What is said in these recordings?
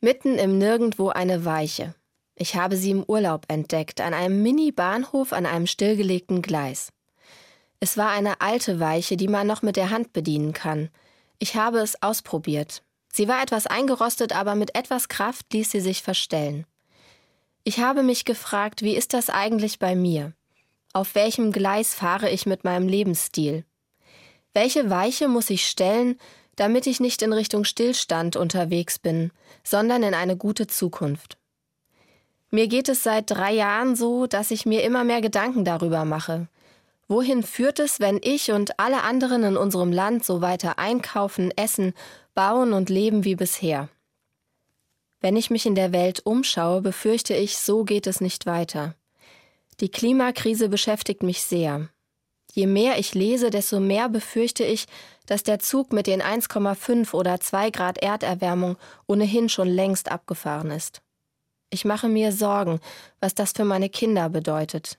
Mitten im Nirgendwo eine Weiche. Ich habe sie im Urlaub entdeckt, an einem Mini-Bahnhof an einem stillgelegten Gleis. Es war eine alte Weiche, die man noch mit der Hand bedienen kann. Ich habe es ausprobiert. Sie war etwas eingerostet, aber mit etwas Kraft ließ sie sich verstellen. Ich habe mich gefragt, wie ist das eigentlich bei mir? Auf welchem Gleis fahre ich mit meinem Lebensstil? Welche Weiche muss ich stellen, damit ich nicht in Richtung Stillstand unterwegs bin, sondern in eine gute Zukunft? Mir geht es seit 3 Jahren so, dass ich mir immer mehr Gedanken darüber mache. Wohin führt es, wenn ich und alle anderen in unserem Land so weiter einkaufen, essen, bauen und leben wie bisher? Wenn ich mich in der Welt umschaue, befürchte ich, so geht es nicht weiter. Die Klimakrise beschäftigt mich sehr. Je mehr ich lese, desto mehr befürchte ich, dass der Zug mit den 1,5 oder 2 Grad Erderwärmung ohnehin schon längst abgefahren ist. Ich mache mir Sorgen, was das für meine Kinder bedeutet.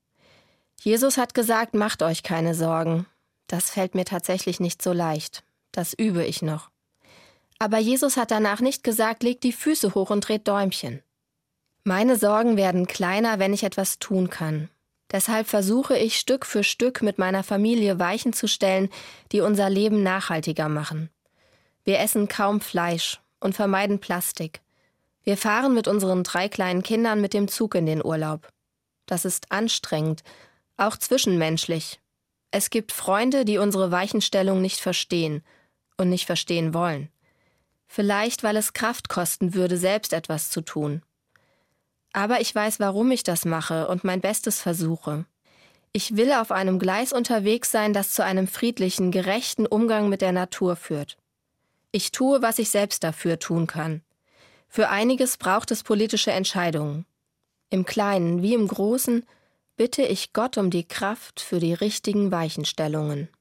Jesus hat gesagt, macht euch keine Sorgen. Das fällt mir tatsächlich nicht so leicht. Das übe ich noch. Aber Jesus hat danach nicht gesagt, legt die Füße hoch und dreht Däumchen. Meine Sorgen werden kleiner, wenn ich etwas tun kann. Deshalb versuche ich Stück für Stück mit meiner Familie Weichen zu stellen, die unser Leben nachhaltiger machen. Wir essen kaum Fleisch und vermeiden Plastik. Wir fahren mit unseren 3 kleinen Kindern mit dem Zug in den Urlaub. Das ist anstrengend, auch zwischenmenschlich. Es gibt Freunde, die unsere Weichenstellung nicht verstehen und nicht verstehen wollen. Vielleicht, weil es Kraft kosten würde, selbst etwas zu tun. Aber ich weiß, warum ich das mache und mein Bestes versuche. Ich will auf einem Gleis unterwegs sein, das zu einem friedlichen, gerechten Umgang mit der Natur führt. Ich tue, was ich selbst dafür tun kann. Für einiges braucht es politische Entscheidungen. Im Kleinen wie im Großen bitte ich Gott um die Kraft für die richtigen Weichenstellungen.